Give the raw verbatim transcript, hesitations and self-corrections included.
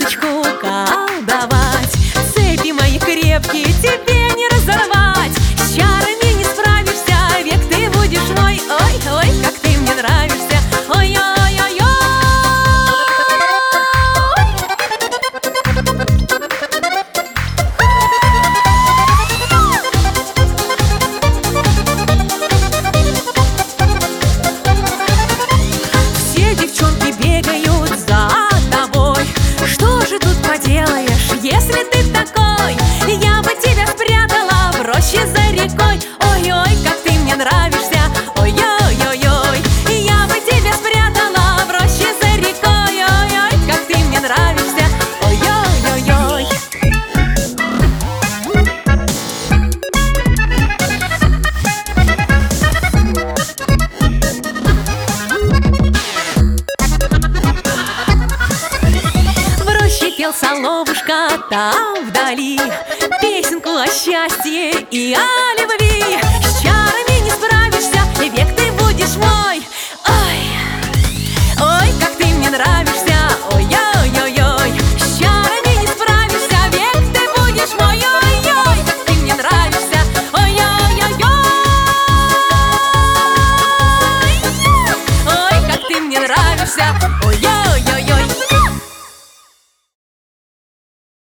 птичку колдовать. Цепи мои крепкие тебе не разорвать. С чарами не справишься, век ты будешь мой. Ой, ой, как ты мне нравишься. Ой-ой-ой-ой. Все девчонки бегают за тобой. Что же тут поделаешь, если ты такой? Я бы тебя спрятала в роще за рекой. Ой-ой, как ты мне нравишься. Ой-ой-ой-ой. Я бы тебя спрятала в роще за рекой. Ой-ой, как ты мне нравишься. Ой-ой-ой-ой. В роще пел соловушка там вдали песенку о счастье и о любви.